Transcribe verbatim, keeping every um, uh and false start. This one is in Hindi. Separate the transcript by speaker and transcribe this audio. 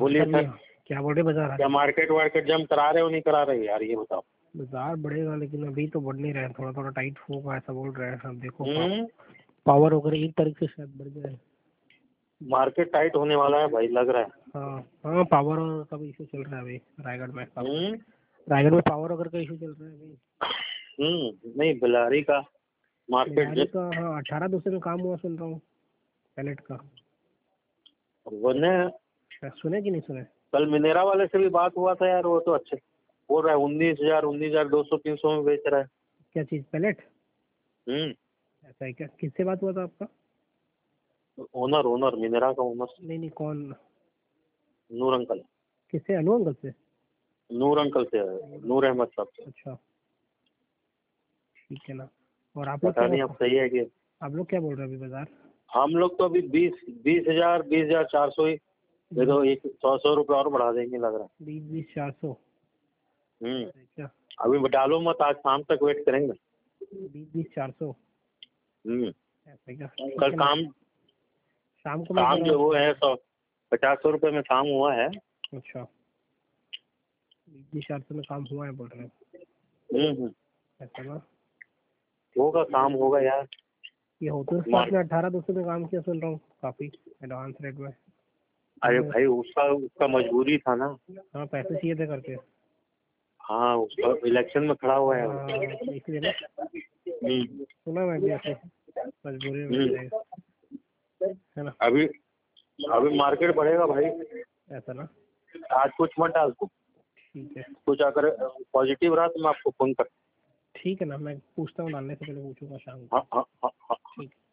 Speaker 1: बोलिए सर।
Speaker 2: क्या बोल रहे बाजार?
Speaker 1: क्या मार्केट वार्केट जम करा रहे हो नहीं करा रहे यार, ये बताओ।
Speaker 2: बाजार बढ़ेगा लेकिन अभी तो बढ़ नहीं रहा है, थोड़ा थोड़ा टाइट होगा ऐसा बोल रहे हैं। अब देखो
Speaker 1: हम्म
Speaker 2: पावर वगैरह एक तारीख से शायद बढ़ जाए।
Speaker 1: मार्केट टाइट होने वाला है भाई, लग रहा है।
Speaker 2: हाँ हाँ, पावर का भी इशू चल रहा है अभी रायगढ़ में।
Speaker 1: हम्म
Speaker 2: रायगढ़ में पावर वगैरह का इशू चल रहा है अभी।
Speaker 1: हम्म नहीं, बिलारी का मार्केट
Speaker 2: बिलारी का हाँ अठारह दो से में काम हुआ सुन रहा हूँ पैलेट का।
Speaker 1: वो ने
Speaker 2: सुने कि नहीं सुने?
Speaker 1: कल मिनेरा वाले से भी बात हुआ था यार, वो तो अच्छे बोल रहा है, उन्नीस हजार उन्नीस हजार दो सौ तीन सौ में बेच रहा है।
Speaker 2: क्या चीज? पैलेट?
Speaker 1: हम्म
Speaker 2: ऐसा है क्या? किससे बात हुआ था आपका?
Speaker 1: ओनर ओनर मिनेरा का ओनर।
Speaker 2: नहीं नहीं, कौन?
Speaker 1: नूर अंकल।
Speaker 2: किससे? अनु अंकल से?
Speaker 1: नूर अंकल से, नूर अहमद साहब से।
Speaker 2: अच्छा ठीक है ना। और आप लोग
Speaker 1: पता नहीं
Speaker 2: क्या,
Speaker 1: अब सही है कि
Speaker 2: आप लोग क्या बोल रहे हैं अभी बाजार?
Speaker 1: हम लोग तो अभी बीस बीस हजार बीस हजार चार सौ ही दे दो, एक सौ सौ रुपये और बढ़ा देंगे लग रहा है।
Speaker 2: बीस बीस चार सौ
Speaker 1: हम्म
Speaker 2: क्या?
Speaker 1: अभी डालो मत, आज शाम तक वेट करेंगे।
Speaker 2: बीस बीस चार सौ
Speaker 1: हम्म
Speaker 2: ऐसा क्या?
Speaker 1: कल काम
Speaker 2: शाम को
Speaker 1: काम जो वो है सौ पचास सौ रुपये में काम हुआ है।
Speaker 2: अच्छा बीस बीस चार सौ में काम हुआ है बोल रहे हैं?
Speaker 1: हम्म हम्म
Speaker 2: ऐसा ना,
Speaker 1: होगा काम होगा यार।
Speaker 2: ये होते तो साथ में अठारह दो सौ में काम किया सुन रहा हूँ, काफी एडवांस रेट में।
Speaker 1: अरे भाई उसका उसका मजबूरी था ना।
Speaker 2: हाँ पैसे चाहिए थे करके।
Speaker 1: हाँ उसका इलेक्शन में खड़ा हुआ है वो।
Speaker 2: हाँ, इसलिए ना
Speaker 1: हम्म
Speaker 2: सुना मैं भी ऐसे मजबूरी में
Speaker 1: हम्म
Speaker 2: रहेगा, है ना?
Speaker 1: अभी अभी मार्केट बढ़ेगा भाई।
Speaker 2: ऐसा ना,
Speaker 1: आज कुछ मत डाल तू,
Speaker 2: ठीक है
Speaker 1: कुछ अगर पॉजिटिव रहा तो मैं आपको फोन कर।
Speaker 2: ठीक है ना, मैं पूछता हूँ, डालने से पहले पूछूंगा शाम को।
Speaker 1: हाँ हाँ हाँ हाँ
Speaker 2: ठीक है।